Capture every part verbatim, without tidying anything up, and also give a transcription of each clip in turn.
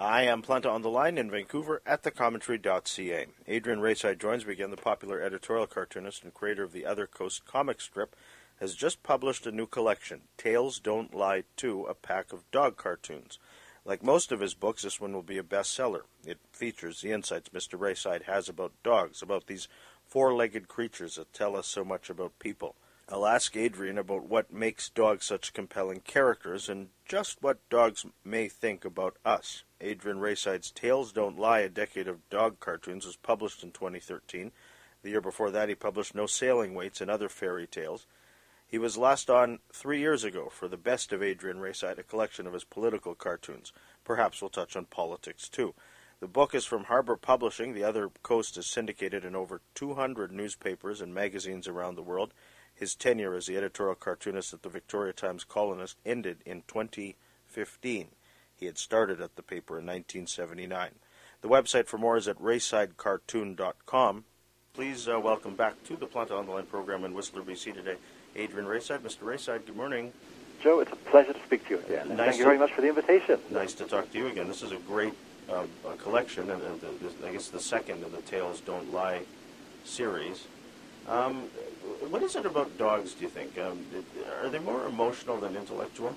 I am Planta on the line in Vancouver at the commentary dot c a. Adrian Rayside joins me again. The popular editorial cartoonist and creator of the Other Coast comic strip has just published a new collection, Tales Don't Lie two, a pack of dog cartoons. Like most of his books, this one will be a bestseller. It features the insights Mister Rayside has about dogs, about these four-legged creatures that tell us so much about people. I'll ask Adrian about what makes dogs such compelling characters and just what dogs may think about us. Adrian Rayside's Tales Don't Lie, a decade of dog cartoons, was published in twenty thirteen. The year before that, he published No Sailing Weights and Other Fairy Tales. He was last on three years ago for The Best of Adrian Rayside, a collection of his political cartoons. Perhaps we'll touch on politics, too. The book is from Harbor Publishing. The Other Coast is syndicated in over two hundred newspapers and magazines around the world. His tenure as the editorial cartoonist at the Victoria Times Colonist ended in twenty fifteen. He had started at the paper in nineteen seventy-nine. The website for more is at rayside cartoon dot com. Please uh, welcome back to the Planta on the Line program in Whistler, B C today, Adrian Rayside. Mister Rayside, good morning. Joe, it's a pleasure to speak to you again. Nice Thank to, you very much for the invitation. Nice to talk to you again. This is a great uh, a collection, and uh, the, I guess the second in the Tales Don't Lie series. Um, what is it about dogs, do you think? Um, are they more emotional than intellectual?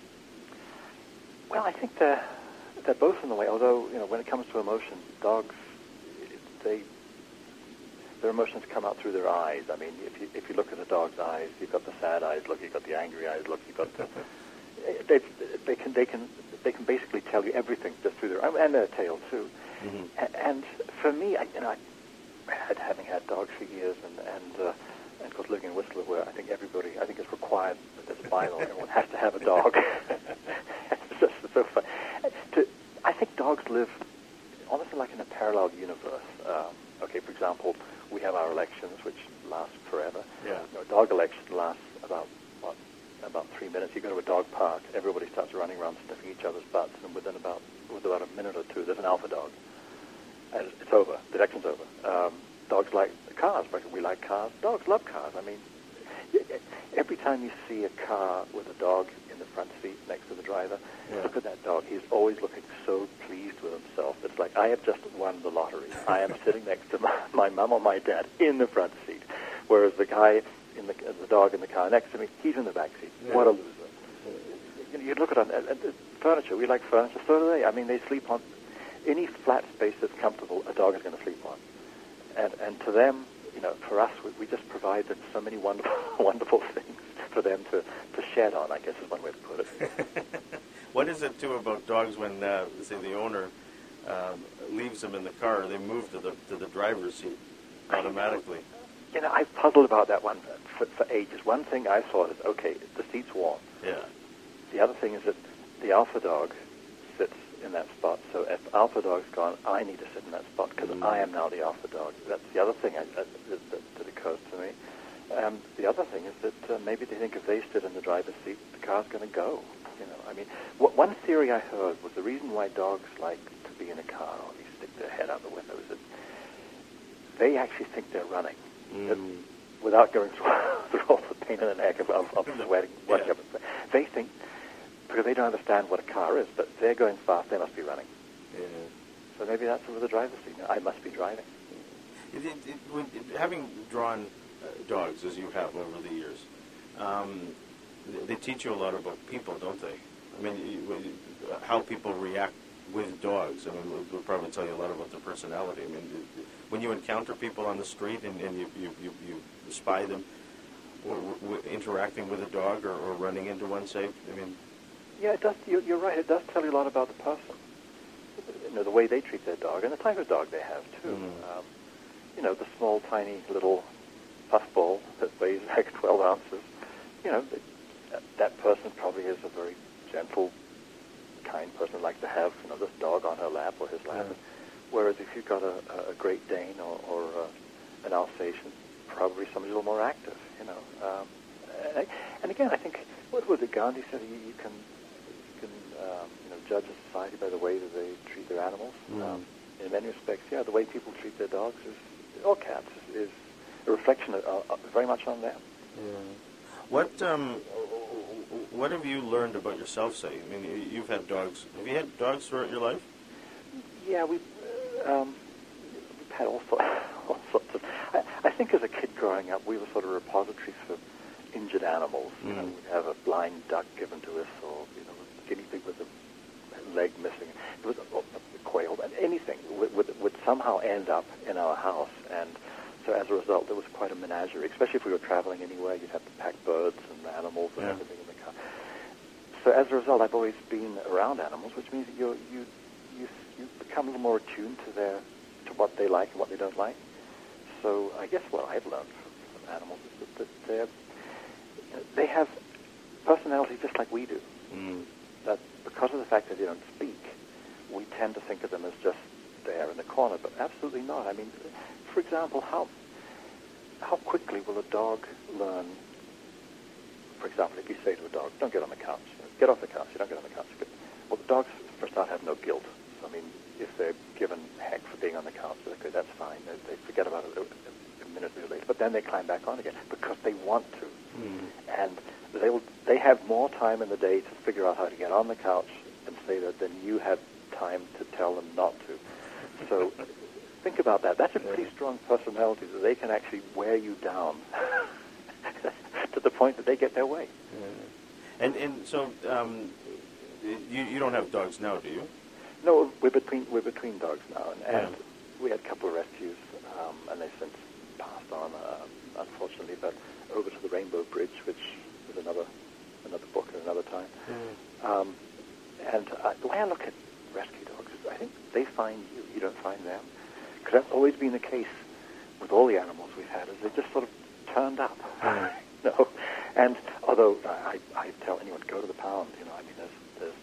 Well, I think they're, they're both in the way, although, you know, when it comes to emotion, dogs, they their emotions come out through their eyes. I mean, if you if you look at a dog's eyes, you've got the sad eyes look, you've got the angry eyes look, you've got the... they, they can they can they can basically tell you everything just through their... and their tail, too. Mm-hmm. And for me, I, you know, I, Had, having had dogs for years, and and, uh, and of course living in Whistler, where I think everybody, I think it's required that there's a bylaw, everyone has to have a dog. It's just so fun. To, I think dogs live honestly like in a parallel universe. Um, okay, for example, we have our elections, which last forever. Yeah. You know, a dog election lasts about what about three minutes. You go to a dog park, everybody starts running around sniffing each other's butts, and within about within about a minute or two, there's an alpha dog. And it's over. The election's over. Um, dogs like cars. We like cars. Dogs love cars. I mean, every time you see a car with a dog in the front seat next to the driver, yeah. Look at that dog. He's always looking so pleased with himself. It's like, I have just won the lottery. I am sitting next to my, my mom or my dad in the front seat, whereas the guy, in the, the dog in the car next to me, he's in the back seat. Yeah. What a loser. You, know, you look at it, and, and furniture. We like furniture. So do they. I mean, they sleep on... any flat space that's comfortable, a dog is going to sleep on. And and to them, you know, for us, we, we just provide them so many wonderful wonderful things for them to, to shed on, I guess is one way to put it. What is it, too, about dogs when, uh, say, the owner um, leaves them in the car, they move to the to the driver's seat automatically? You know, I've puzzled about that one for, for ages. One thing I thought is, okay, the seat's warm. Yeah. The other thing is that the alpha dog sits in that spot. So if alpha dog's gone, I need to sit in that spot because mm. I am now the alpha dog. That's the other thing I, that, that, that occurs to me. Um, the other thing is that uh, maybe they think if they sit in the driver's seat, the car's going to go. You know, I mean, what, one theory I heard was the reason why dogs like to be in a car, or at least stick their head out the window, is that they actually think they're running mm. that, without going through, through all the pain in the neck of, of, of sweating. Yeah. Up. They think, because they don't understand what a car is, but they're going fast, they must be running. Yeah. So maybe that's where the driver's seat. I must be driving. It, it, it, when, it, having drawn uh, dogs, as you have over the years, um, they teach you a lot about people, don't they? I mean, you, how people react with dogs. I mean, we'll, we'll probably tell you a lot about their personality. I mean, when you encounter people on the street and, and you, you, you, you spy them or, or, interacting with a dog or, or running into one, say, I mean... Yeah, it does. You're, you're right. It does tell you a lot about the person. You know, the way they treat their dog and the type of dog they have, too. Mm. Um, you know, the small, tiny little puffball that weighs like twelve ounces. You know, that, that person probably is a very gentle, kind person who'd like to have, you know, this dog on her lap or his lap. Mm. Whereas if you've got a, a Great Dane or, or uh, an Alsatian, probably somebody a little more active, you know. Um, and, I, and again, I think, what was it Gandhi said? You, you can... Um, you know, judge a society by the way that they treat their animals. Mm. Um, in many respects, yeah, the way people treat their dogs is, or cats, is, is a reflection of, uh, very much on them. Yeah. What um, what have you learned about yourself, say? I mean, you've had dogs. Have you had dogs throughout your life? Yeah, we um, we've had all sorts, all sorts of. I, I think as a kid growing up, we were sort of repositories for injured animals. Mm. You know, we'd have a blind duck given to us, or you know, a guinea pig with a leg missing. It was a, a quail, and anything would, would, would somehow end up in our house, and so as a result, there was quite a menagerie. Especially if we were traveling anywhere, you'd have to pack birds and animals and yeah. everything in the car. So as a result, I've always been around animals, which means that you you you you become a little more attuned to their to what they like and what they don't like. So I guess what I've learned from, from animals is that, that they're they have personality just like we do. Mm. That because of the fact that they don't speak, we tend to think of them as just there in the corner, but absolutely not. I mean, for example, how how quickly will a dog learn? For example, if you say to a dog, "Don't get on the couch," get off the couch. You don't get on the couch. Well, the dogs, for a start, have no guilt. So, I mean, if they're given heck for being on the couch, okay, that's fine. They, they forget about it a, a minute or two later. But then they climb back on again because they want to. Mm. And they will, they have more time in the day to figure out how to get on the couch and say that than you have time to tell them not to. So think about that. That's a pretty strong personality that they can actually wear you down to the point that they get their way. Yeah. And and so um, you you don't have dogs now, do you? No, we're between we're between dogs now, and, and yeah. we had a couple of rescues, um, and they've since passed on, uh, unfortunately. But over to the Rainbow Bridge, which is another another book at another time. Mm. Um, and uh, the way I look at rescue dogs is, I think they find you, you don't find them, because that's always been the case with all the animals we've had. Is they just sort of turned up, mm. you know. And although I, I tell anyone, go to the pound, you know, I mean, there's, there's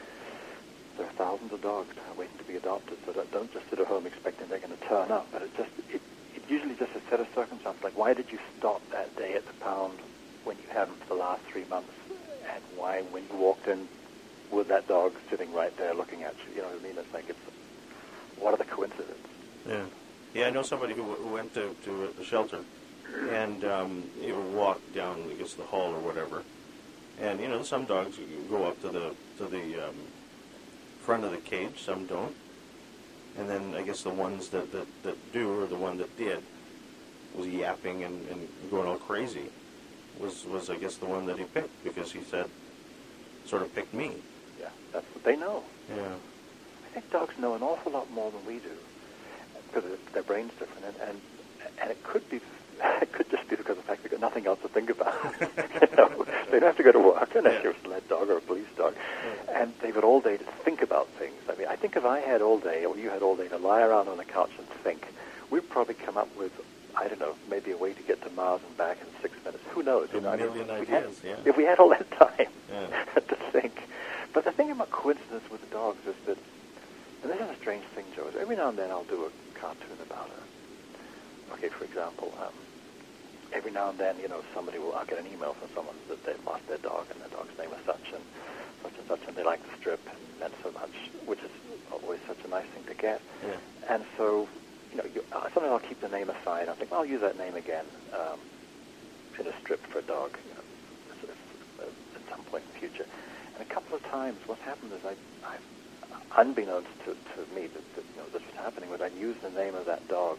there are thousands of dogs waiting to be adopted, so don't, don't just sit at home expecting they're going to turn up. But it just, it, it usually just a set of circumstances, like why did you stop that day at the pound when you haven't for the last three months? And why, when you walked in, was that dog sitting right there looking at you? You know what I mean? It's like, it's, what are the coincidences? Yeah. Yeah, I know somebody who, who went to, to a shelter and um, you know, walked down, I guess, the hall or whatever. And, you know, some dogs go up to the to the um, front of the cage, some don't. And then I guess the ones that, that, that do, or the one that did, was yapping and, and going all crazy, was, was, I guess, the one that he picked, because he said, sort of picked me. Yeah, that's what they know. Yeah. I think dogs know an awful lot more than we do, because their brain's different, and, and, and it could be It could just be because of the fact they've got nothing else to think about. You know, they don't have to go to work unless yeah. you're a sled dog or a police dog. Yeah. And they've got all day to think about things. I mean, I think if I had all day, or you had all day to lie around on the couch and think, we'd probably come up with, I don't know, maybe a way to get to Mars and back in six minutes. Who knows? A you know, million I mean, ideas, had, yeah. If we had all that time yeah. to think. But the thing about coincidence with the dogs is that, and this is a strange thing, Joe, is every now and then I'll do a cartoon about it. Okay, for example, um, every now and then, you know, somebody will, I'll get an email from someone that they've lost their dog, and their dog's name is such and such and such, and they like the strip and meant so much, which is always such a nice thing to get. Yeah. And so, you know, you, uh, sometimes I'll keep the name aside. I'll think, well, I'll use that name again um, in a strip for a dog, you know, at, at, at some point in the future. And a couple of times, what happened is I, I unbeknownst to, to me that, that you know, this was happening, was I'd use the name of that dog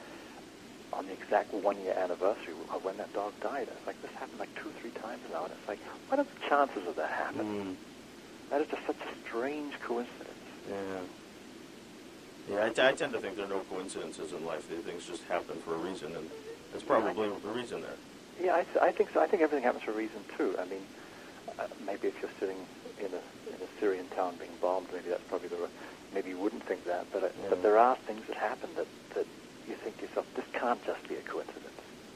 on the exact one-year anniversary of when that dog died. It's like, this happened like two or three times now, and it's like, what are the chances of that happening? Mm. That is just such a strange coincidence. Yeah. Yeah, I, t- I tend to think there are no coincidences in life. These things just happen for a reason, and there's probably a reason there. Yeah, I, th- I think so. I think everything happens for a reason, too. I mean, uh, maybe if you're sitting in a, in a Syrian town being bombed, maybe that's probably the... Maybe you wouldn't think that, but, uh, yeah. but there are things that happen that... that you think to yourself, this can't just be a coincidence.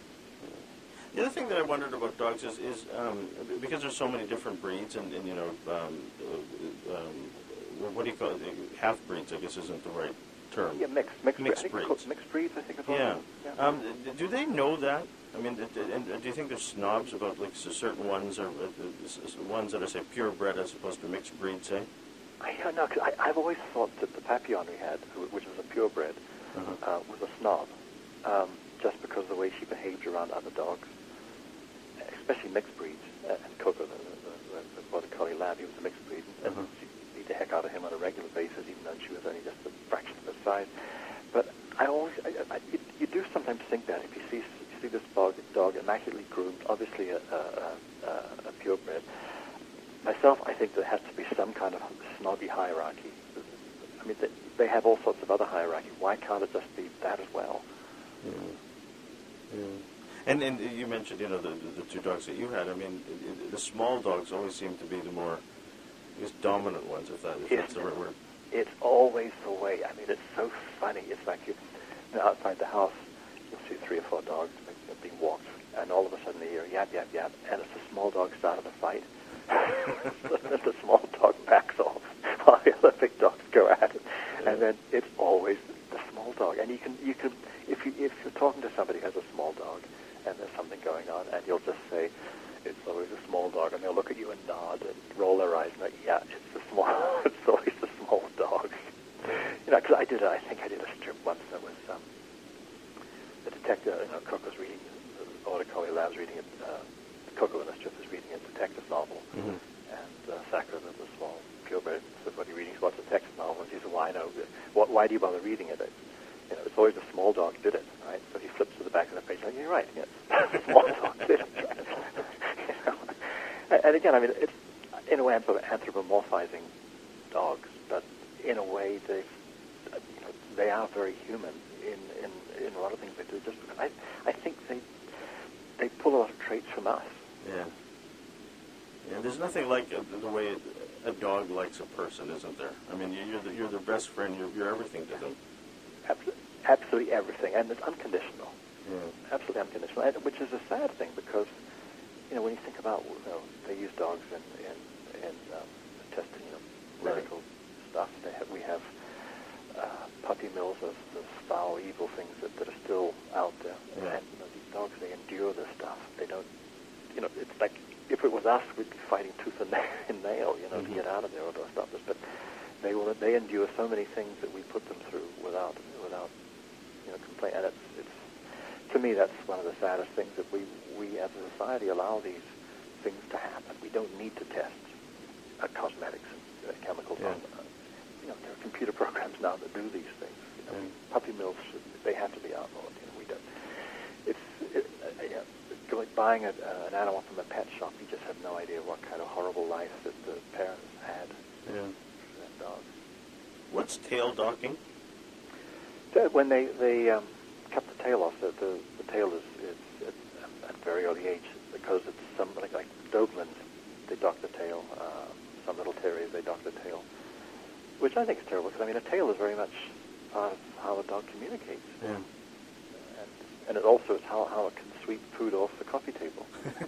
The other thing that I wondered about dogs is, is um, because there's so many different breeds, and, and you know, um, uh, um, what do you call it? Half-breeds, I guess, isn't the right term. Yeah, mixed, mixed, mixed breeds. breeds. Mixed breeds, I think, is yeah. Well. yeah. Um, do they know that? I mean, and do you think they're snobs about, like, certain ones, or uh, ones that are, say, purebred as opposed to mixed breeds, say? I don't know, because I've always thought that the Papillon we had, which was a purebred, Uh-huh. Uh, was a snob, um, just because of the way she behaved around other dogs, especially mixed breeds. Uh, and Coco, the, the, the, the border collie lab, he was a mixed breed, and uh-huh. she beat the heck out of him on a regular basis, even though she was only just a fraction size. But I always, I, I, you, you do sometimes think that if you see you see this dog, dog immaculately groomed, obviously a, a, a, a purebred. Myself, I think there has to be some kind of snobby hierarchy. I mean, they, they have all sorts of other hierarchy. Why can't it just be that as well? Yeah. Yeah. And and you mentioned, you know, the, the, the two dogs that you had. I mean, it, it, the small dogs always seem to be the more, I guess, dominant ones, if, that, if that's the right word. It's always the way. I mean, it's so funny. It's like you, you know, outside the house, you'll see three or four dogs being walked, and all of a sudden they hear yap, yap, yap, and it's the small dog starting a fight. The small dog backs off while the other big dogs go at it, yeah. And then it's always the small dog. And you can, you can, if you if you're talking to somebody who has a small dog, and there's something going on, and you'll just say, "It's always a small dog," and they'll look at you and nod and roll their eyes, and like, "Yeah, it's the small, it's always the small dog." You know, because I did, a, I think I did a strip once that was um, the detective. You know, Cook was reading, the Border Collie Lab's reading it. Uh, Coco in the strip is reading a detective novel, mm-hmm. and uh, Sakura, the, the small purebred, said, "What are you reading?" She wants a detective novel, and she said, "Well, I know. What, why do you bother reading it? You know, it's always the small dog did it, right?" So he flips to the back of the page, like, "You're right. Yes, the small dog did it." Right? You know? and, and again, I mean, it's in a way I'm sort of anthropomorphizing dogs, but in a way they, you know, they are very human in, in, in a lot of things they do. Just because I, I think they they pull a lot of traits from us. Yeah. Yeah, there's nothing like a, the way a dog likes a person, isn't there? I mean, you're the, you're their best friend. You're, you're everything to them. Absolutely, absolutely everything, and it's unconditional. Yeah. Absolutely unconditional, and, which is a sad thing because, you know, when you think about, you know, they use dogs in in, in um, testing, you know, medical right. stuff. They have, we have uh, puppy mills of, of foul, evil things that, that are still out there, yeah. and you know, these dogs, they endure this stuff. They don't. You know, it's like if it was us, we'd be fighting tooth and nail, you know, mm-hmm. to get out of there or to stop this. But they will, they endure so many things that we put them through without, without, you know, complaint. And it's, it's, to me, that's one of the saddest things that we, we as a society allow these things to happen. We don't need to test uh, cosmetics and uh, chemicals yeah. on. Uh, you know, there are computer programs now that do these things. You know, mm. puppy mills should, they have to be outlawed. You know, we don't. It's. It, uh, you know, Going, buying a, uh, an animal from a pet shop, you just have no idea what kind of horrible life that the parents had yeah. for that dog. What's tail docking? So when they, they um, cut the tail off, the, the, the tail is, is, is at a very early age because it's some, like, like Dobermans, they dock the tail. Uh, some little terriers, they dock the tail, which I think is terrible because, I mean, a tail is very much part of how a dog communicates. Yeah. And, and it also is how, how it can sweep food off the coffee table.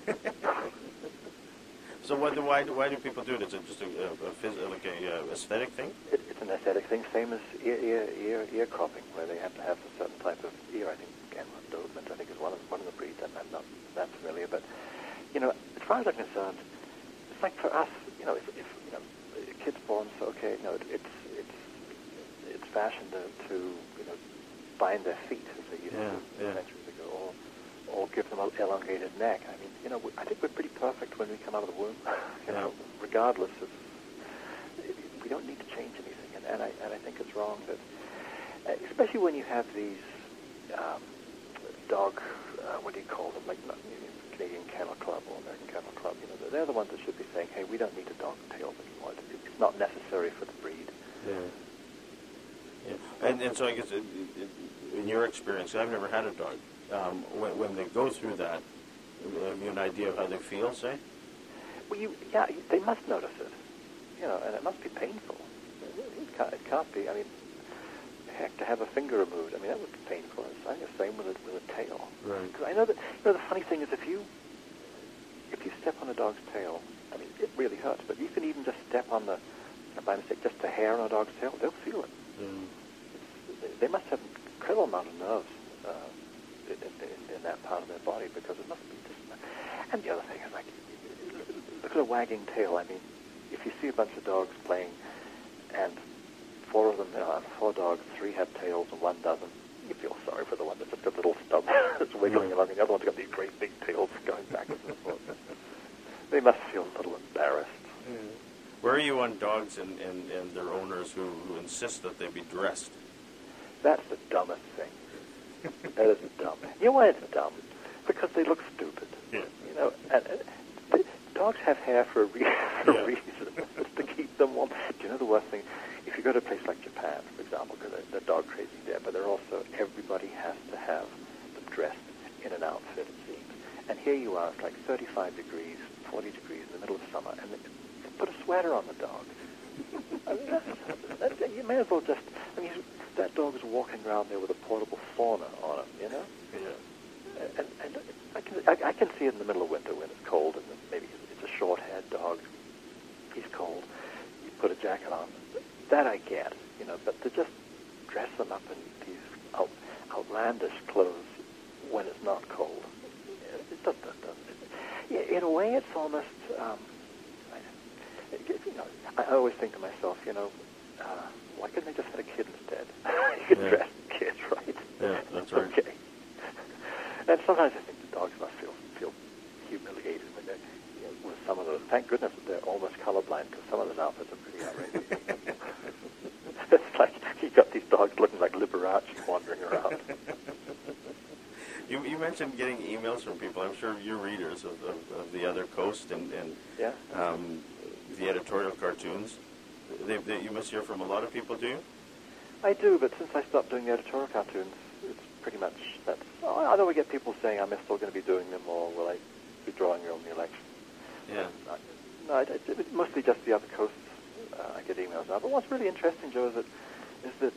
So why do, why, do, why do people do it? Is it just a, a, a phys- like a uh, aesthetic thing? It, it's an aesthetic thing, same as ear, ear, ear, ear cropping, where they have to have a certain type of ear. I think, again, Doberman, I think, is one of, one of the breeds. I'm, I'm not that familiar. But, you know, as far as I'm concerned, it's like for us, you know, if, if you know, a kid's born, so, okay, you know, it, it's, it's, it's fashion to, to, you know, bind their feet, as they used yeah, to yeah. centuries ago, or, or give them an elongated neck. I mean, you know, I think we're pretty perfect when we come out of the womb, you know, yeah. regardless of, we don't need to change anything, and, and, I, and I think it's wrong that, especially when you have these um, dog, uh, what do you call them, like Canadian Kennel Club or American Kennel Club, you know, they're the ones that should be saying, hey, we don't need to dog tails anymore. It's not necessary for the breed. Yeah. Yeah. And, and so I guess it, it, in your experience, I've never had a dog. Um, when, when they go through that, have you an idea of how they feel, say? Well, you, yeah, they must notice it, you know, and it must be painful. It can't, it can't be. I mean, heck, to have a finger removed, I mean, that would be painful. I think the same with a, with a tail. Right. Because I know that, you know, the funny thing is, if you if you step on a dog's tail, I mean, it really hurts. But you can even just step on the, by mistake, just the hair on a dog's tail, they'll feel it. Mm. It's, they must have an incredible amount of nerves. Uh, In, in, in that part of their body, because it must be just. And the other thing is, like, look at a wagging tail. I mean, if you see a bunch of dogs playing, and four of them, you know, out of four dogs, three have tails and one doesn't, you feel sorry for the one that's just a little stub that's wiggling along, and the other one's got these great big tails going backwards and forth. They must feel a little embarrassed. Mm. Where are you on dogs and, and, and their owners who, who insist that they be dressed? That's the dumbest thing. That is dumb. You know why it's dumb? Because they look stupid. Yeah. You know, and, and dogs have hair for a, re- for Yeah. a reason. It's to keep them warm. Do you know the worst thing? If you go to a place like Japan, for example, because they're, they're dog crazy there, but they're also, everybody has to have them dressed in an outfit, it seems. And here you are, it's like thirty-five degrees, forty degrees in the middle of summer, and they, they put a sweater on the dog. I mean, that's, that's, you may as well just, I mean, that dog is walking around there with a portable sauna on him, you know? Yeah. And, and I can I, I can see it in the middle of winter when it's cold, and maybe it's a short-haired dog. He's cold. You put a jacket on. That I get, you know, but to just dress them up in these out, outlandish clothes when it's not cold, it doesn't. Yeah, in a way, it's almost. Um, I, you know, I always think to myself, you know, uh, why couldn't they just have a kid instead? You could Yeah. dress kids, right? Yeah, that's right. Okay. And sometimes I think the dogs must feel feel humiliated when they're, you know, with some of those. Thank goodness that they're almost colorblind, because some of those outfits are pretty outrageous. It's like you got these dogs looking like Liberace wandering around. You, you mentioned getting emails from people. I'm sure your readers of, of, of the Other Coast and, and Yeah. um, the editorial cartoons, they, they, you must hear from a lot of people, do you? I do, but since I stopped doing the editorial cartoons, it's pretty much that's. Oh, I know we get people saying, "Am I still going to be doing them, or will I be drawing on the election?" Yeah. Uh, no, I, I, it's mostly just the Other Coasts. Uh, I get emails now. But what's really interesting, Joe, is that is that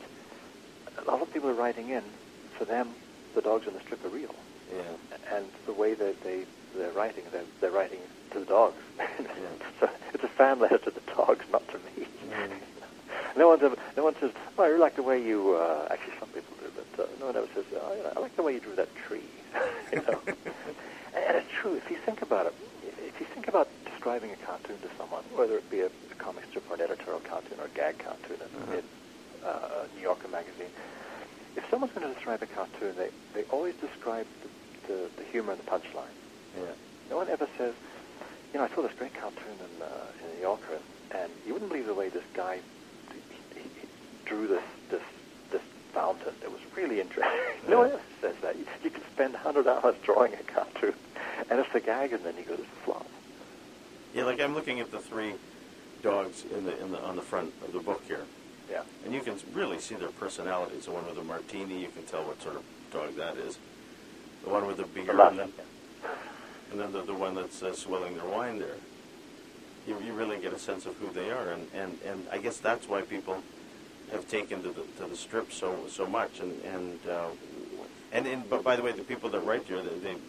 a lot of people are writing in. For them, the dogs in the strip are real. Yeah. And the way that they they're writing, they're, they're writing to the dogs. Yeah. So it's a fan letter to the dogs, not to me. Mm. No one ever, no one says, "Oh, I really like the way you." Uh, actually, some people do, but uh, no one ever says, "Oh, you know, I like the way you drew that tree." You know, and, and it's true. If you think about it, if, if you think about describing a cartoon to someone, whether it be a, a comic strip or an editorial cartoon or a gag cartoon in, Uh-huh. in uh, a New Yorker magazine, if someone's going to describe a cartoon, they they always describe the, the, the humor and the punchline. Yeah. No one ever says, you know, I saw this great cartoon in, uh, in New Yorker, and you wouldn't believe the way this guy he, he, he drew this this this fountain. It was really interesting. Yeah. No one ever says that. You, you can spend a hundred hours drawing a cartoon, and it's a gag, and then you go, it's a flop. Yeah, like I'm looking at the three dogs in the in the on the front of the book here, Yeah. and you can really see their personalities. The one with the martini, you can tell what sort of dog that is. The one with the beard, The last and then, one. and then the, the one that's uh, swilling their wine there. You, you really get a sense of who they are, and, and, and I guess that's why people have taken to the to the strip so so much. And and uh, and, and but by the way, the people that write here, they, they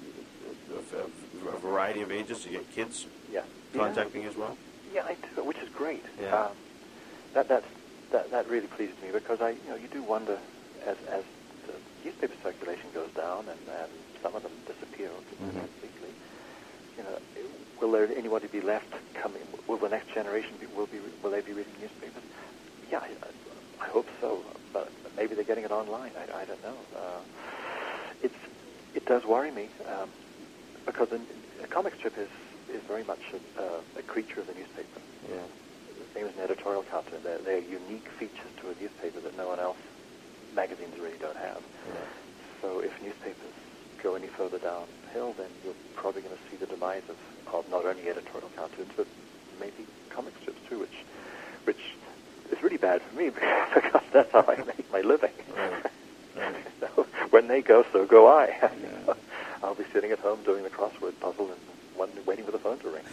a, a variety of ages. You get kids Yeah. contacting you as well. Yeah, I do, which is great. Yeah. Um, that that's, that that really pleased me, because I you know you do wonder as as the newspaper circulation goes down and, and some of them disappear Mhm. completely. You know, will there anybody be left coming? Will the next generation be, will be will they be reading newspapers? Yeah, I, I hope so. But maybe they're getting it online. I, I don't know. Uh, it's it does worry me um, because a, a comic strip is is very much a, uh, a creature of the newspaper. Yeah. The same as an editorial cartoon. They're, they're unique features to a newspaper that no one else, magazines really don't have. Yeah. So if newspapers go any further downhill, then you're probably going to see the demise of, of not only editorial cartoons, but maybe comic strips too, which which is really bad for me because that's how I make my living. Right. Right. So when they go, so go I. Yeah. I'll be sitting at home doing the crossword puzzle and one, waiting for the phone to ring.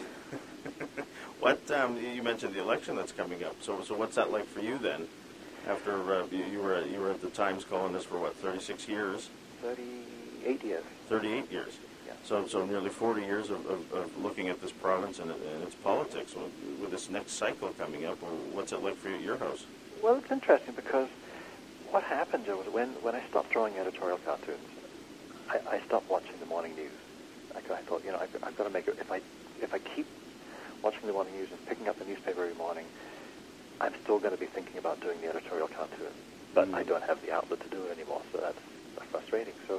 What um, you mentioned the election that's coming up. So so what's that like for you then? After uh, you, you were you were at the Times columnist for what thirty-six years, Thirty-eight years. thirty-eight years. Yeah. So so nearly forty years of, of, of looking at this province and, and its politics. With, with this next cycle coming up, what's it like for you at your house? Well, it's interesting because what happened, Joe, was when, when I stopped drawing editorial cartoons, I, I stopped watching the morning news. I, I thought, you know, I've, I've got to make it. If I if I keep watching the morning news and picking up the newspaper every morning, I'm still going to be thinking about doing the editorial cartoon. But Mm. I don't have the outlet to do it anymore, so that's, that's frustrating. So,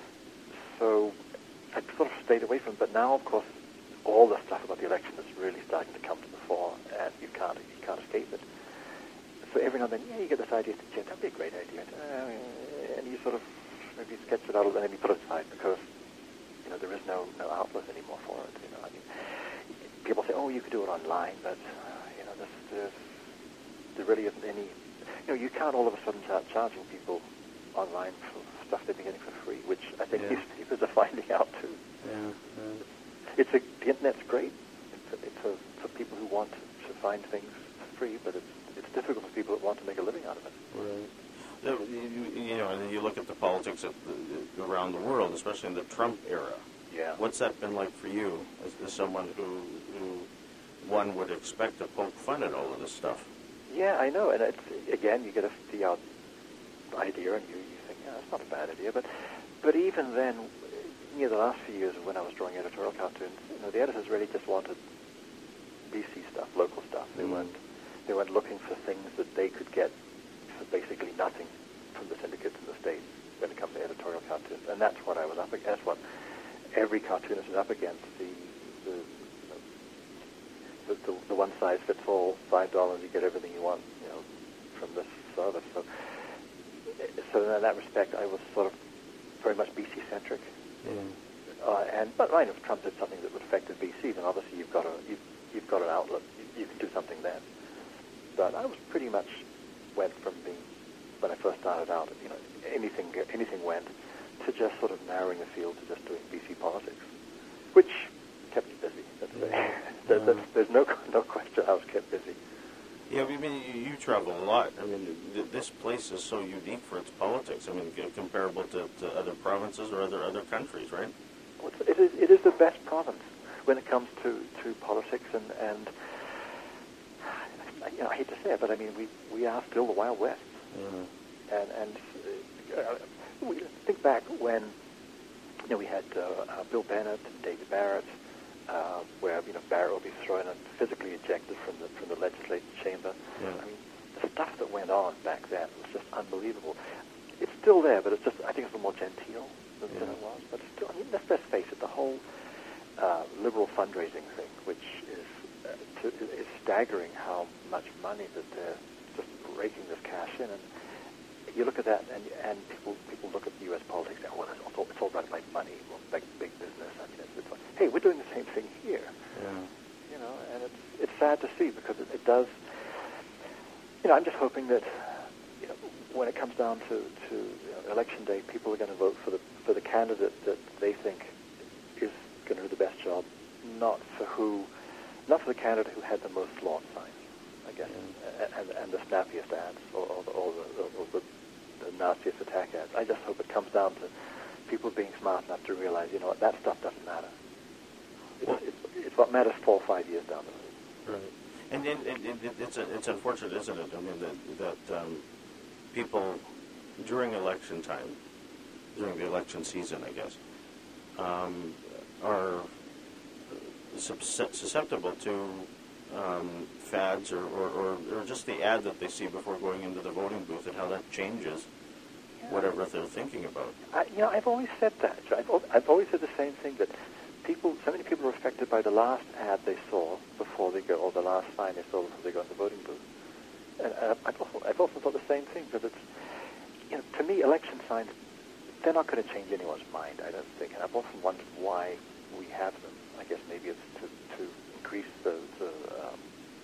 so I sort of stayed away from it. But now, of course, all the stuff about the election is really starting to come to the fore, and you can't you can't escape it. so every now and then, yeah, you get this idea, yeah, that'd be a great idea. Uh, and you sort of maybe sketch it out and then you put it aside because, you know, there is no, no outlet anymore for it. You know, I mean, people say, oh, you could do it online, but, uh, you know, this, this, there really isn't any, you know, you can't all of a sudden start charging people online for stuff they've been getting for free, which I think Yeah. newspapers are finding out too. Yeah, yeah. It's a, the internet's great. It's, a, it's a, for people who want to find things for free, but it's it's difficult for people that want to make a living out of it. Right. Uh, You, you know, and then you look at the politics of the, around the world, especially in the Trump era. Yeah. What's that been like for you, as, as someone who, who one would expect to poke fun at all of this stuff? Yeah, I know, and it's, again, you get a, the out idea, and you, you think, yeah, that's not a bad idea, but but even then, you know, the last few years when I was drawing editorial cartoons, you know, the editors really just wanted B C stuff, local stuff. They Mm. weren't they weren't looking for things that they could get for basically nothing from the syndicates in the States when it comes to editorial cartoons, and that's what I was up against. That's what every cartoonist is up against. The the the, the, the one size fits all, five dollars you get everything you want, you know, from this service. So, so in that respect, I was sort of very much B C centric. Yeah. Uh, and but I know if Trump did something that would affect B C, then obviously you've got a you've, you've got an outlet. You, you can do something then. But I was pretty much went from being when I first started out, you know, anything anything went, to just sort of narrowing the field to just doing B C politics, which kept me busy. That's Yeah. there, Yeah. there's, there's no no question I was kept busy. Yeah, I mean, you, you travel a lot. I mean, th- this place is so unique for its politics. I mean, c- comparable to, to other provinces or other other countries, right? Well, it's- it is it is the best province when it comes to, to politics, and and you know, I hate to say it, but I mean we, we are still the Wild West. Yeah. And and uh, we think back when you know we had uh, uh, Bill Bennett and David Barrett, uh, where you know Barrett will be thrown and physically ejected from the from the legislative chamber. Yeah. I mean, the stuff that went on back then was just unbelievable. It's still there, but it's just I think it's a little more genteel than, Yeah. than it was. But still, I mean, let's, let's face it, the whole uh, liberal fundraising thing, which is uh, to, is staggering how much money that they're just raking this cash in. And you look at that, and and people people look at U S politics and, well, it's all, it's all run by money, well, big, big business. I mean, it's, it's like, hey, we're doing the same thing here. Yeah. You know, and it's it's sad to see because it, it does. You know, I'm just hoping that you know when it comes down to to you know, election day, people are going to vote for the for the candidate that they think is going to do the best job, not for who, not for the candidate who had the most lawn signs, I guess, Yeah. and, and the snappiest ads or, or, the, or, the, or the, the nastiest attack ads. I just hope it comes down to people being smart enough to realize, you know what, that stuff doesn't matter. It's, Well, it's, it's what matters four or five years down the road. Right. And, and, and, and it's a, it's unfortunate, isn't it? I mean, that, that um, people during election time, during the election season, I guess, um, are susceptible to um, fads or, or, or, or just the ad that they see before going into the voting booth and how that changes whatever they're thinking about. I, you know, I've always said that. I've, al- I've always said the same thing, that people, so many people are affected by the last ad they saw before they go, or the last sign they saw before they go in the voting booth. And uh, I've, also, I've also thought the same thing, because it's, you know, to me, election signs, they're not going to change anyone's mind, I don't think. And I've often wondered why we have them. I guess maybe it's to, to increase the, the, um,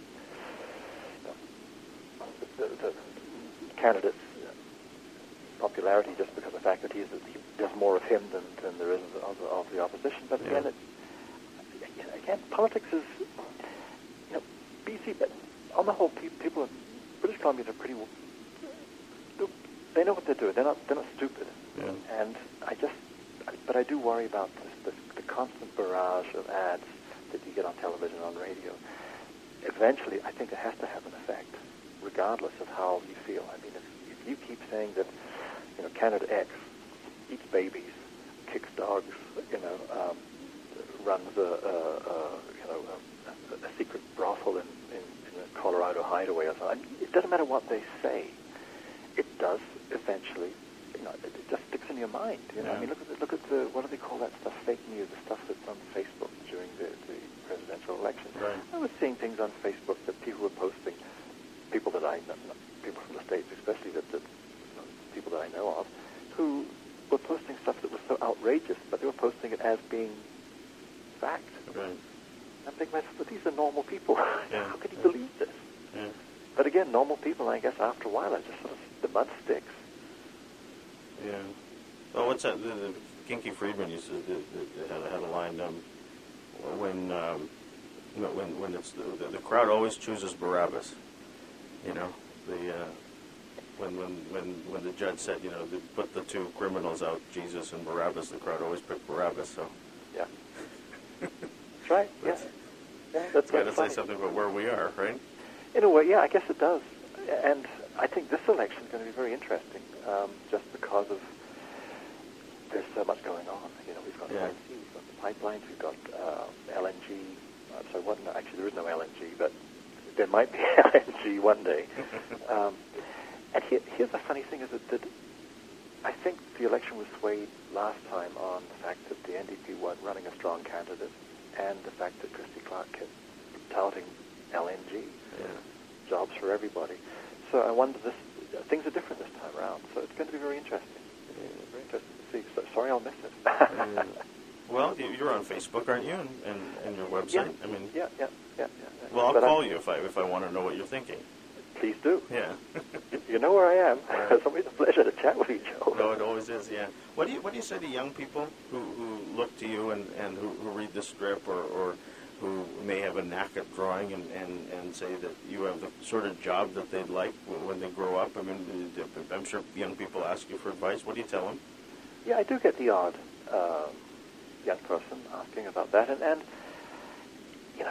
the, the, the candidate's popularity, just because of the fact that he's, he, there's more of him than, than there is of, the- of the opposition. But Yeah. again, it, you know, again, politics is, you know, B C. But on the whole, pe- people in British Columbians are pretty. They know what they're doing. They're not. They're not stupid. Yeah. And I just, but I do worry about this, this, the constant barrage of ads that you get on television and on radio. Eventually, I think it has to have an effect, regardless of how you feel. I mean, if, if you keep saying that, you know, candidate X eats babies, kicks dogs, you know, um, runs a, a, a you know a, a secret brothel in, in, in a Colorado hideaway or something, it doesn't matter what they say. It does eventually, you know, it, it just sticks in your mind. You know, Yeah. I mean, look at the, look at the what do they call that stuff? Fake news, the stuff that's on Facebook during the, the presidential election. Right. I was seeing things on Facebook that people were posting people that I know, people from the States especially, that, that you know, people that I know of, who were posting stuff that was so outrageous, but they were posting it as being fact. Right. I'm thinking, but these are normal people. Yeah. How can you Yeah. believe this? Yeah. But again, normal people, I guess, after a while, are just sort of, the mud sticks. Yeah. Well, what's that? The, the Kinky Friedman used to the, the, had, had a line um, when um, you know, when when it's the, the, the crowd always chooses Barabbas. You know, the uh, when when when when the judge said, you know, they put the two criminals out, Jesus and Barabbas, the crowd always picked Barabbas. So. Yeah. That's right. Yeah. That's, yeah that's got to funny. say something about where we are, right? In a way, yeah, I guess it does. And I think this election is going to be very interesting, um, just because of there's so much going on. You know, we've got Yeah. N C, we've got the pipelines, we've got uh, L N G. Uh, so what? No, actually, there is no L N G, but there might be L N G one day. Um, and here, here's the funny thing: is that, that I think the election was swayed last time on the fact that the N D P weren't running a strong candidate, and the fact that Christy Clark kept touting L N G. Yeah. Jobs for everybody. So I wonder, this things are different this time around. So it's going to be very interesting. Yeah. Very interesting to see. So, sorry, I'll miss it. Yeah. Well, you- you're on Facebook, aren't you? And, and, and your website. Yeah. I mean, yeah, yeah, yeah, yeah. well, I'll But call I, you if I if I want to know what you're thinking. Please do. Yeah. You know where I am. Right. It's always a pleasure to chat with you, Joe. No, it always is. Yeah. What do you what do you say to young people who, who look to you and, and who, who read the strip or, or who may have a knack at drawing and, and, and say that you have the sort of job that they'd like when they grow up? I mean, I'm sure young people ask you for advice. What do you tell them? Yeah, I do get the odd uh, young person asking about that, and, and you know,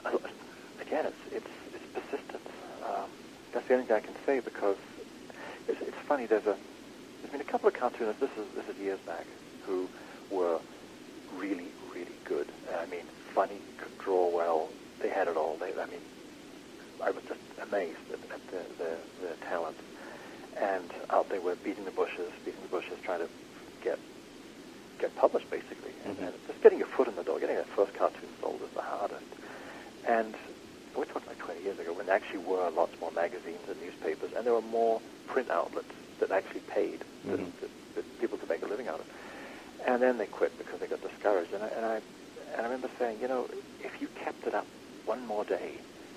again, it's it's, it's persistence. Um, that's the only thing I can say, because it's, it's funny. There's a there's been a couple of cartoonists. This is this is years back, who were really really good. I mean, funny, could draw well. They had it all. They, I mean, I was just amazed at, at their, their their talent. And out they were beating the bushes, beating the bushes, trying to get get published, basically. Mm-hmm. And just getting your foot in the door, getting that first cartoon sold is the hardest. And we're talking like twenty years ago, when there actually were lots more magazines and newspapers, and there were more print outlets that actually paid Mm-hmm. that, that, that people to make a living out of. And then they quit because they got discouraged. And I, and I and I remember saying, you know, if you kept it up one more day,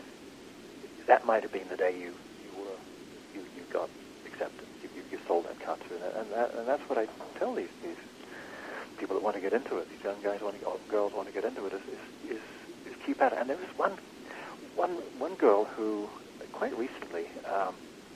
that might have been the day you you were you, you got accepted. You, you, you sold that cartoon, and that, and that's what I tell these these people that want to get into it. These young guys want to, or girls want to get into it. Is is, is, is keep at it. And there was one one one girl who quite recently, um,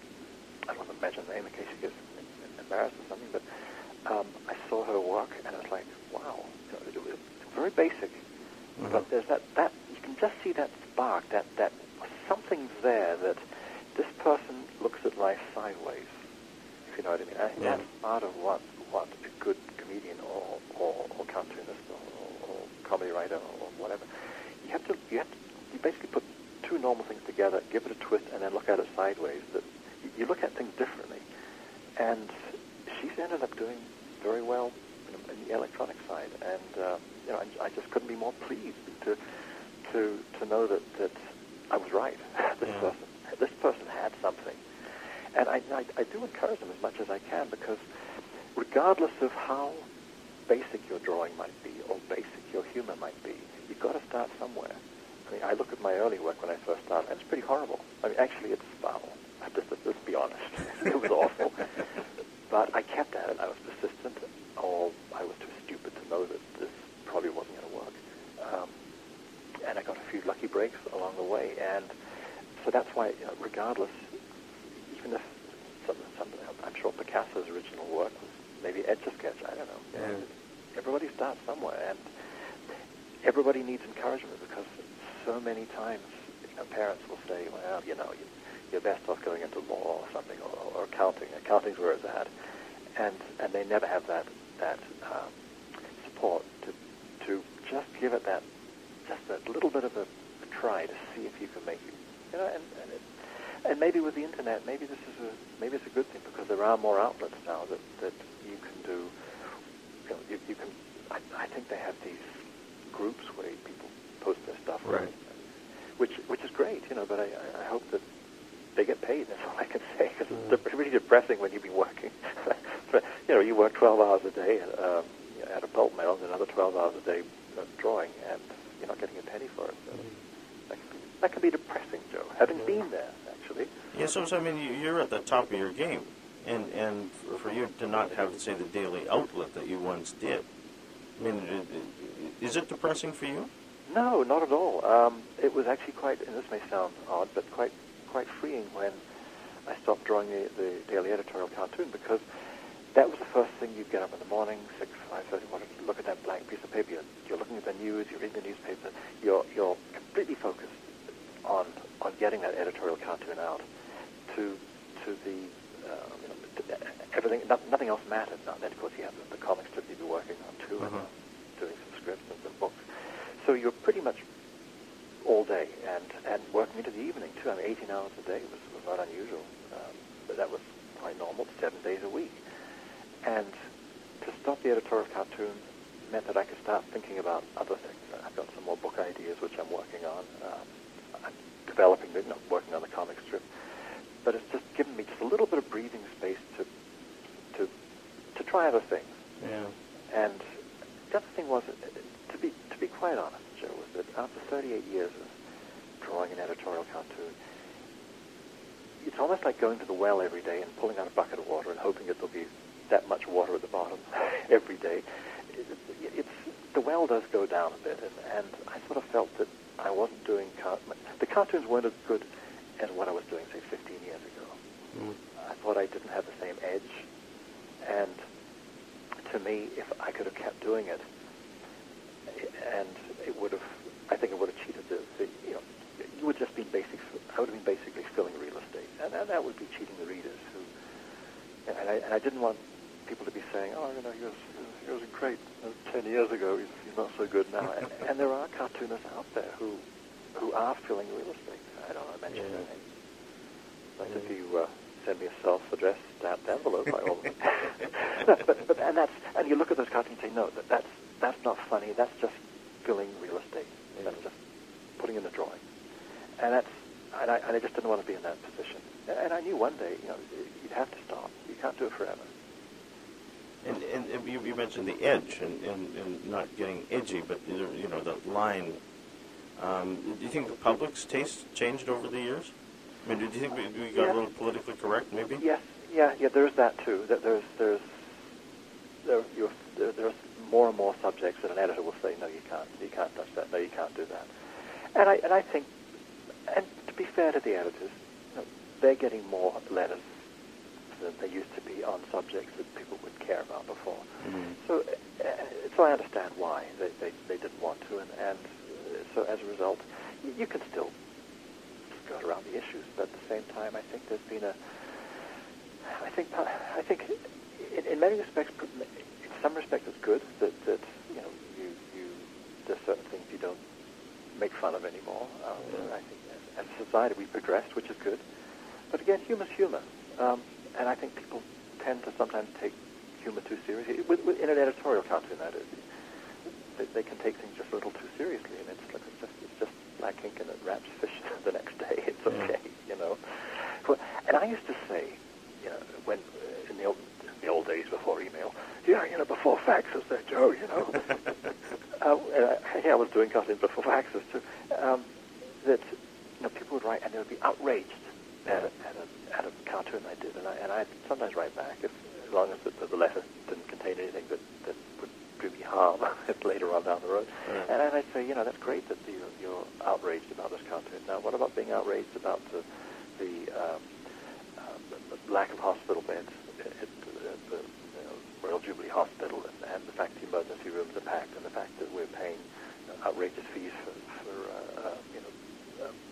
I don't want to mention the name in case she gets embarrassed or something, but um, I saw her work, and I was like, wow, you know, it was very basic, mm-hmm. but there's that that you can just see that spark, that that something's there that this person looks at life sideways, if you know what I mean. I think yeah. that's part of what, what a good comedian or, or, or cartoonist or, or comedy writer or whatever, you have to, you have to, you basically put two normal things together, give it a twist, and then look at it sideways. That you, you look at things differently. And she's ended up doing very well in, in the electronic side, and uh, you know, I, I just couldn't be more pleased to to to know that, that I was right. this yeah. person, this person had something, and I, I I do encourage them as much as I can, because regardless of how basic your drawing might be or basic your humor might be, you've got to start somewhere. I mean, I look at my early work when I first started, and it's pretty horrible. I mean, actually, it's foul. Just, let's be honest. It was awful. But I kept at it. I was persistent, or I was too stupid to know that this probably wasn't going to work. Um, and I got a few lucky breaks along the way. And so that's why, you know, regardless, even if some, some, I'm sure Picasso's original work was maybe Etch-a-Sketch, I don't know. Yeah. Everybody starts somewhere, and everybody needs encouragement, because so many times, you know, parents will say, well, you know, you, you're best off going into law or something, or, or accounting. Accounting's where it's at. And and they never have that that um, support to to just give it that just a little bit of a, a try to see if you can make it. You know, and and, it, and maybe with the internet, maybe this is a maybe it's a good thing, because there are more outlets now that, that you can do. You know, you, you can. I, I think they have these groups where people post their stuff, right? Which which is great, you know. But I, I hope that they get paid. That's all I can say. Because it's really depressing when you've been working. You know, you work twelve hours a day um, at a pulp mill, and another twelve hours a day uh, drawing, and you're not getting a penny for it. So that, can be, that can be depressing, Joe. Having mm. been there, actually. Yeah, so, so I mean, you- you're at the top of your game, and and for- for you to not have, say, the daily outlet that you once did. I mean, i- i- is it depressing for you? No, not at all. Um, it was actually quite, and this may sound odd, but quite quite freeing when I stopped drawing the, the daily editorial cartoon, because that was the first thing you'd get up in the morning, six, five thirty, you look at that blank piece of paper, you're, you're looking at the news, you're reading the newspaper, you're you're completely focused on on getting that editorial cartoon out to to the uh, you know, to everything. No, nothing else mattered. Now, then, of course, you have the, the comic strip you'd be working on too, uh-huh. and uh, doing some scripts and some books. So you're pretty much all day and and working into the evening too. I mean, eighteen hours a day was, was not unusual, um, but that was quite normal. Seven days a week. And to stop the editorial cartoon meant that I could start thinking about other things. I've got some more book ideas which I'm working on. Um, I'm developing, the, not working on the comic strip. But it's just given me just a little bit of breathing space to to to try other things. Yeah. And the other thing was, to be to be quite honest, Joe, was that after thirty-eight years of drawing an editorial cartoon, it's almost like going to the well every day and pulling out a bucket of water and hoping that there'll be that much water at the bottom every day. It, it's the well does go down a bit, and, and I sort of felt that I wasn't doing car- the cartoons weren't as good as what I was doing, say, fifteen years ago. Mm. I thought I didn't have the same edge, and to me, if I could have kept doing it, and it would have, I think it would have cheated the, the you know, you would just be basic. I would have been basically filling real estate, and, and that would be cheating the readers. Who, and I, and I didn't want people to be saying, "Oh, you know, he was, he was great ten years ago. He's, he's not so good now." and, and there are cartoonists out there who, who are filling real estate. I don't know. I mentioned yeah. their names. Like yeah. if you uh, send me a self-addressed stamped envelope, by all means. no, but, but and that's and you look at those cartoons and say, "No, that, that's that's not funny. That's just filling real estate. Yeah. That's just putting in the drawing." And that's and I, and I just didn't want to be in that position. And I knew one day, you know, you'd have to stop. You can't do it forever. And, and you, you mentioned the edge and, and, and not getting edgy, but you know the line. Um, do you think the public's taste changed over the years? I mean, do you think we, we got yeah. a little politically correct, maybe? Yes, yeah, yeah. There's that too. That there's there's there, you're, there there's more and more subjects that an editor will say, no, you can't, you can't touch that, no, you can't do that. And I and I think, and to be fair to the editors, you know, they're getting more letters than they used to be on subjects that people would care about before. Mm-hmm. So, uh, so I understand why they, they, they didn't want to, and, and so as a result, you, you can still skirt around the issues, but at the same time, I think there's been a, I think, I think, in, in many respects, in some respects, it's good that, that you know you, you there's certain things you don't make fun of anymore. Um, yeah. I think as, as a society we've progressed, which is good. But again, humor's humor. Um, and I think people tend to sometimes take humor too seriously. With, with, in an editorial cartoon, that is. They, they can take things just a little too seriously, and it's like it's just, it's just black ink and it wraps fish the next day. It's okay, yeah. you know. Well, and I used to say, you know, when uh, in the old in the old days before email, yeah, you know, before faxes, there, Joe, you know. uh, and I, yeah, I was doing cartoons before faxes too. Um, that you know, people would write and they would be outraged at a, at a, at a cartoon I did, and I and I'd sometimes write back if as long as the, the letter didn't contain anything that, that would do me harm later on down the road. Right. And I'd say, you know, that's great that you, you're outraged about this cartoon. Now, what about being outraged about the the, um, uh, the lack of hospital beds at, at the you know, Royal Jubilee Hospital, and, and the fact the emergency rooms are packed, and the fact that we're paying outrageous fees for, for uh, uh, you know, uh,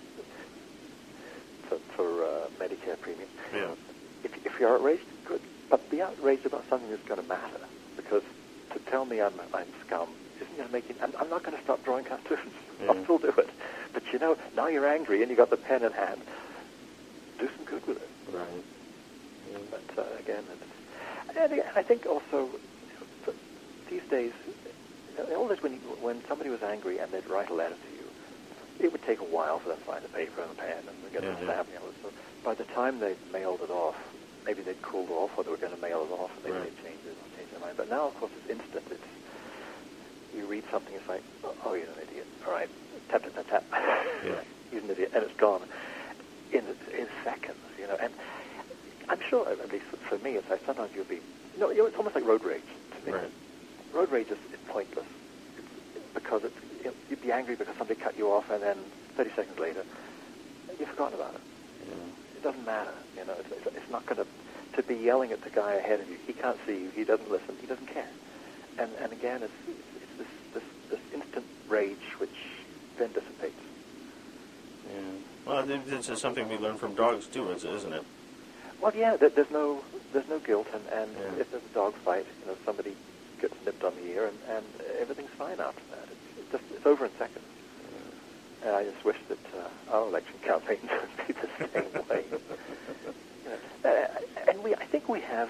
for, for uh, Medicare premium. Yeah. If, if you're outraged, good. But be outraged about something that's going to matter, because to tell me I'm, I'm scum isn't going to make it. I'm, I'm not going to stop drawing cartoons. Yeah. I'll still do it. But you know, now you're angry and you got the pen in hand. Do some good with it. Right. Yeah. But uh, again, it's, and again, I think also you know, these days, in the old days when you, when somebody was angry and they'd write a letter to you, it would take a while for them to find the paper and the pen and get yeah, the stamp. Yeah. You know, so by the time they mailed it off, maybe they'd cooled off, or they were going to mail it off, and maybe Right. they'd change it or change their mind. But now, of course, it's instant. It's you read something, it's like, oh, you're an idiot. All right, tap, tap, tap, tap. Yeah. He's an idiot, and it's gone in in seconds. You know, and I'm sure, at least for me, it's like sometimes you'll be, you know, it's almost like road rage to me. Right. Road rage is, is pointless it's because it's, you know, you'd be angry because somebody cut you off, and then thirty seconds later, you've forgotten about it. Yeah. It doesn't matter. You know, it's, it's, it's not going to to be yelling at the guy ahead of you. He can't see you. He doesn't listen. He doesn't care. And and again, it's it's this this, this instant rage which then dissipates. Yeah. Well, th- this is something we learn from dogs too, is- isn't it? Well, yeah, there, there's no there's no guilt, and, and Yeah. if there's a dog fight, you know, somebody gets nipped on the ear, and, and everything's fine after that. It's, it's just it's over in seconds. And I just wish that uh, our election campaigns would be the same way. You know, uh, and we, I think we have.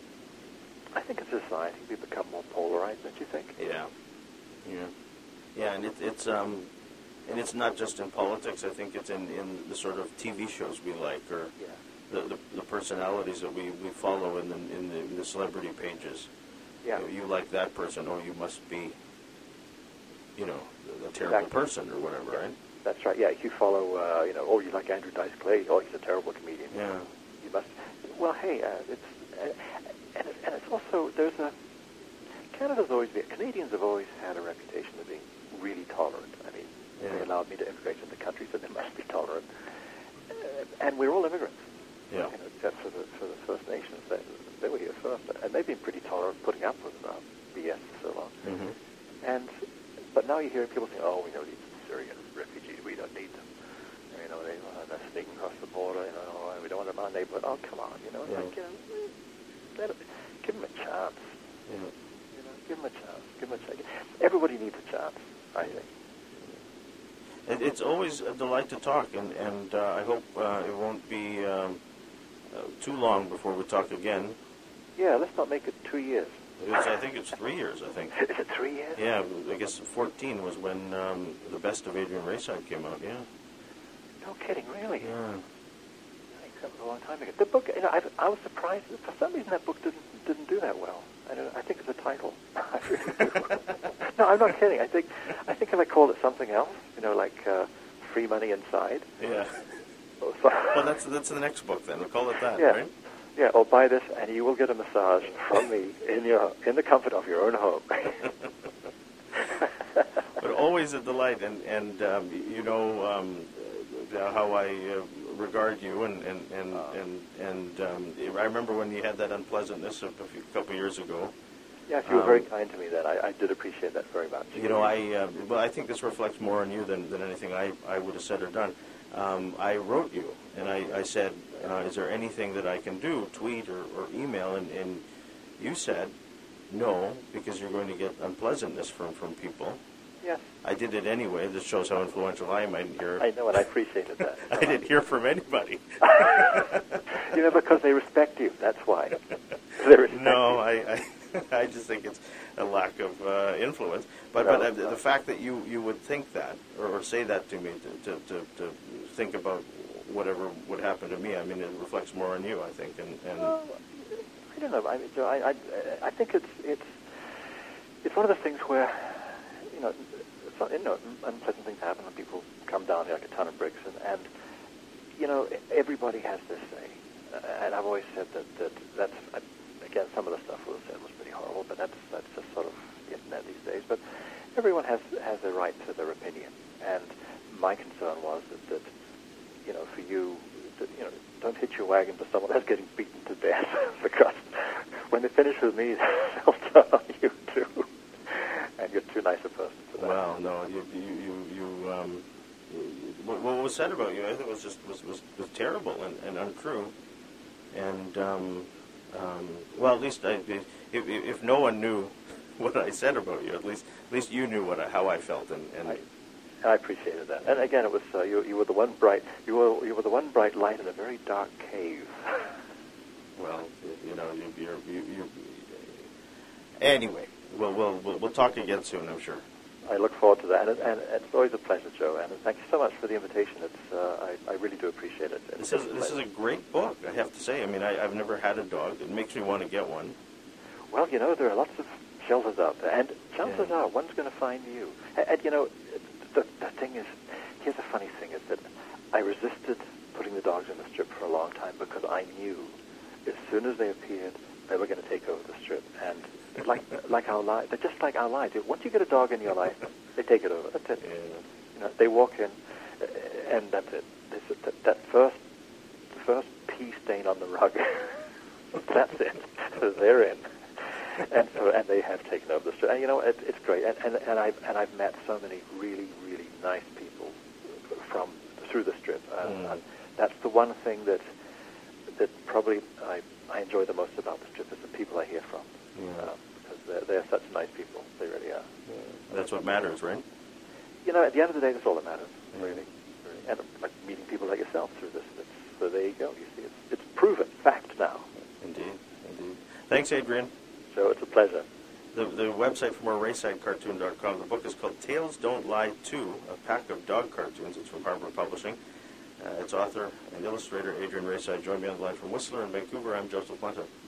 I think as a society we've become more polarized, don't you think? Yeah. Yeah. Yeah, and it, it's um, and it's not just in politics. I think it's in, in the sort of T V shows we like, or Yeah. the, the, the personalities that we, we follow in the in the, in the celebrity pages. Yeah. You, know, you like that person, oh, you must be, you know, a terrible Exactly. person or whatever, Yeah. right? That's right. Yeah, if you follow, uh, you know, oh, you like Andrew Dice Clay, oh, he's a terrible comedian. Yeah. You must. Well, hey, uh, it's uh, and it's, and it's also there's a Canada's always been Canadians have always had a reputation of being really tolerant. I mean, Yeah. they allowed me to immigrate to the country, so they must be tolerant. Uh, and we're all immigrants. Yeah. You know, except for the for the First Nations, they, they were here first, and they've been pretty tolerant, putting up with uh, B S for so long. Mm-hmm. And but now you hear people saying, "Oh, we don't need Syrian refugees. We don't need them. You know, they, uh, they're sneaking across the border. You know, oh, we don't want them in our neighborhood." Oh, come on, you know, Yeah. like, you know, let it, give them a chance. Yeah. You know, give them a chance. Give them a chance. Everybody needs a chance, I think. It, it's always a delight to talk, and, and uh, I hope uh, it won't be um, uh, too long before we talk again. Yeah, let's not make it two years. It's, I think it's three years, I think. Is it three years? Yeah, I guess fourteen was when um, The Best of Adrian Rayside came out, yeah. No kidding, really. Yeah. I think that was a long time ago. The book, you know, I, I was surprised. For some reason, that book didn't didn't do that well. I don't. I think it's a title. I really do. No, I'm not kidding. I think I think if I called it something else, you know, like uh, Free Money Inside. Yeah. Or so, Well, that's that's the next book then. We'll call it that, yeah, right? yeah. Or buy this, and you will get a massage from me in your in the comfort of your own home. But always a delight, and and um, you know um, uh, how I uh, regard you, and and and Uh. and, and um, I remember when you had that unpleasantness a, a few, couple of years ago. Yes, you were very Um, kind to me then. I, I did appreciate that very much. You know, I uh, well, I think this reflects more on you than, than anything I, I would have said or done. Um, I wrote you, and I, I said, uh, is there anything that I can do, tweet or, or email? And, and you said, no, because you're going to get unpleasantness from, from people. Yes, I did it anyway. This shows how influential I am. I didn't hear, I know, and I appreciated that. I didn't hear from anybody. You know, because they respect you. That's why. They respect No, you. I, I, I just think it's a lack of uh, influence. But No, but uh, no. the fact that you, you would think that or, or say that to me to, to, to, to think about whatever would happen to me, I mean, it reflects more on you, I think. And, and Well, I don't know. I, mean, I, I, I think it's it's it's one of the things where you know, it's, you know, unpleasant things happen when people come down here like a ton of bricks, and, and you know, everybody has their say. Uh, and I've always said that that that's uh, again, some of the stuff was said was pretty horrible, but that's that's just sort of the internet these days. But everyone has has a right to their opinion, and my concern was that, that you know, for you, that, you know, don't hitch your wagon to someone that's getting beaten to death, because when they finish with me, they'll turn on you too, and you're too nice a person for that. well, no, you you you, you um, what, what was said about you, I think was just was, was, was terrible and, and untrue. And um, um, well, at least I, if, if, if no one knew what I said about you, at least at least you knew what I, how I felt, and, and I, I appreciated that. And again, it was uh, you. You were the one bright. You were you were the one bright light in a very dark cave. well, you know, you, you're, you, you. Anyway, we'll, we'll we'll we'll talk again soon, I'm sure. I look forward to that, and, and it's always a pleasure, Joe. And thank you so much for the invitation. It's uh, I, I really do appreciate it. This is this is a great book, I have to say. I mean, I, I've never had a dog. It makes me want to get one. Well, you know, there are lots of shelters out there, and chances Yeah. are one's going to find you. And, and you know, the, the thing is, here's the funny thing, is that I resisted putting the dogs in the strip for a long time because I knew as soon as they appeared, they were going to take over the strip. And like like our lives, they're just like our lives. Once you get a dog in your life, they take it over. That's it. Yeah. You know, they walk in, uh, and that's it. This, that, that first, the first pee stain on the rug, that's it. They're in. And so, and they have taken over the strip. And you know, it, it's great. And, and and I've and I've met so many really really nice people from through the strip. And, Mm. and that's the one thing that that probably I I enjoy the most about the strip is the people I hear from. Yeah. Uh, because they're, they're such nice people. They really are. That's what matters, right? You know, at the end of the day, that's all that matters, Yeah. really. really. And like meeting people like yourself through this. It's, so there you go. You see, it's it's proven fact now. Indeed, indeed. Thanks, Adrian. So it's a pleasure. The, the website for more rayside cartoon dot com. The book is called Tales Don't Lie two, a pack of dog cartoons. It's from Harbor Publishing. Uh, its author and illustrator, Adrian Rayside, joined me on the line from Whistler in Vancouver. I'm Joseph Planta.